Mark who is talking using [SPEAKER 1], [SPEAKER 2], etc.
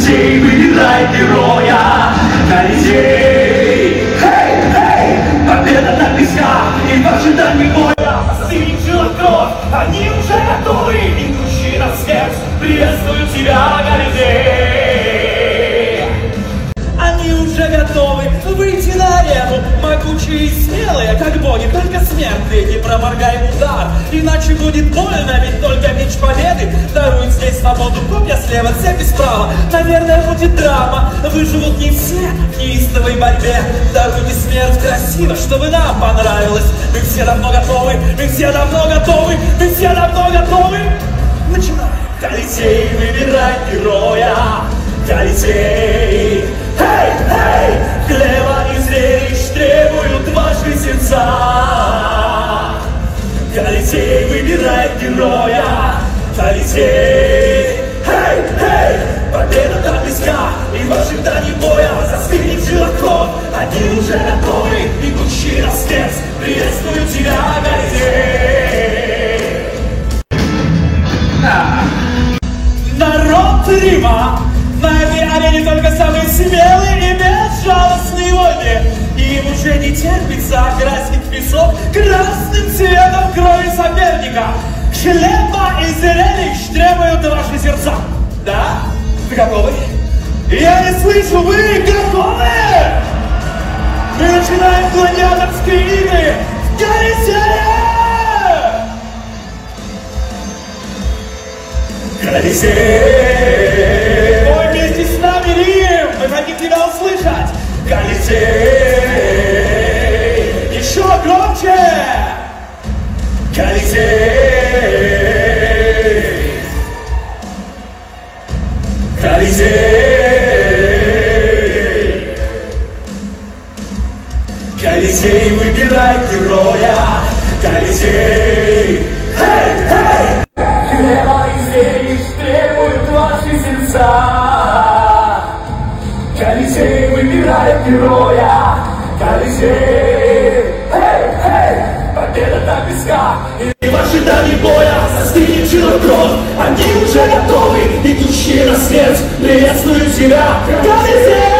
[SPEAKER 1] Колизей, выбирай героя. Колизей, победа на песках и в ожидании боя. Стынчила кровь, они уже готовы, идущие на смерть приветствуют тебя, Колизей.
[SPEAKER 2] Они уже готовы выйти на арену, могучие и смелые, как боги, только смертные. Не проморгаем удар, иначе будет больно, ведь только меч победы дарует здесь свободу. Копья слева, цепи справа, наверное, будет драма. Выживут не все в неистовой борьбе. Даруйте смерть красиво, чтобы нам понравилось. Мы все давно готовы, мы все давно готовы, мы все давно готовы. Начинаем.
[SPEAKER 1] Колизей, выбирай героя. Колизей, хлеба и зрелищ требуют ваши сердца. Колизей, выбирай героя. Колизей, победа на песках и в ожидании боя. Застынет жила кровь, они уже готовы, идущие на смерть приветствуют тебя, Колизей.
[SPEAKER 2] Народ Рима, на этой арене только самые смелые и безжалостные воины. И им уже не терпится окрасить песок красным цветом крови соперника. Хлеба и зрелищ требуют ваши сердца. Да? Вы готовы? Я не слышу, вы готовы? Мы начинаем гладиаторские игры в Колизее!
[SPEAKER 1] Колизей,
[SPEAKER 2] Ой, вместе с нами, Рим! Мы хотим тебя услышать!
[SPEAKER 1] Колизей,
[SPEAKER 2] Еще громче!
[SPEAKER 1] Колизей, Колизей, Колизей, выбирай героя. Колизей, хлеба и зрелищ требуют ваши сердца. Колизей, выбирай героя. Колизей, победа на песках и в ожидании боя. Застынет жила кровь, они уже готовы, идущие на смерть приветствуют тебя, Колизей.